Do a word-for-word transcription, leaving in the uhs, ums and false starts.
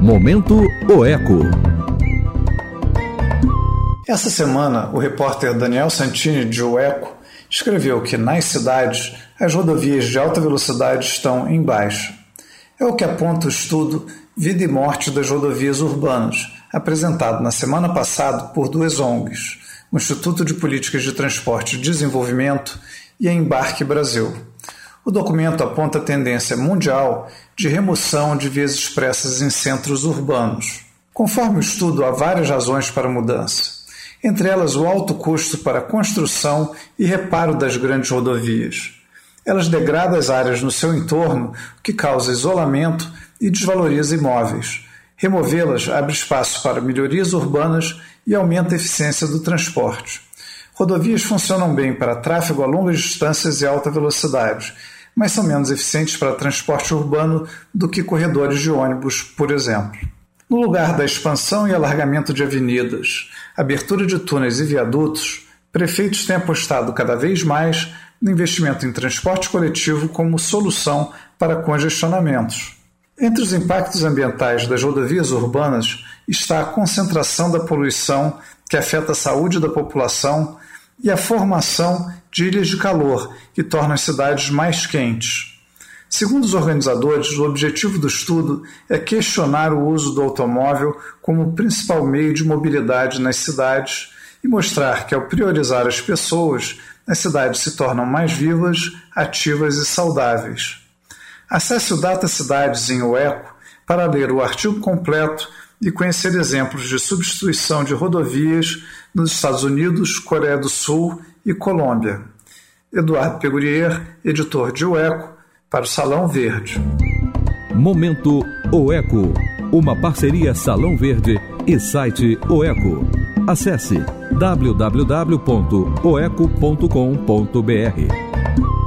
Momento OECO. Essa semana, o repórter Daniel Santini, de OECO, escreveu que, nas cidades, as rodovias de alta velocidade estão em baixa. É o que aponta o estudo Vida e Morte das Rodovias Urbanas, apresentado na semana passada por duas O N Gs, o Instituto de Políticas de Transporte e Desenvolvimento e a Embarque Brasil. O documento aponta a tendência mundial de remoção de vias expressas em centros urbanos. Conforme o estudo, há várias razões para a mudança, entre elas o alto custo para a construção e reparo das grandes rodovias. Elas degradam as áreas no seu entorno, o que causa isolamento e desvaloriza imóveis. Removê-las abre espaço para melhorias urbanas e aumenta a eficiência do transporte. Rodovias funcionam bem para tráfego a longas distâncias e alta velocidade, mas são menos eficientes para transporte urbano do que corredores de ônibus, por exemplo. No lugar da expansão e alargamento de avenidas, abertura de túneis e viadutos, prefeitos têm apostado cada vez mais no investimento em transporte coletivo como solução para congestionamentos. Entre os impactos ambientais das rodovias urbanas está a concentração da poluição que afeta a saúde da população e a formação de ilhas de calor, que tornam as cidades mais quentes. Segundo os organizadores, o objetivo do estudo é questionar o uso do automóvel como principal meio de mobilidade nas cidades e mostrar que, ao priorizar as pessoas, as cidades se tornam mais vivas, ativas e saudáveis. Acesse o Data Cidades em OECO para ler o artigo completo e conhecer exemplos de substituição de rodovias nos Estados Unidos, Coreia do Sul e Colômbia. Eduardo Pegurier, editor de OECO, para o Salão Verde. Momento OECO, uma parceria Salão Verde e site OECO. Acesse w w w ponto oeco ponto com ponto b r.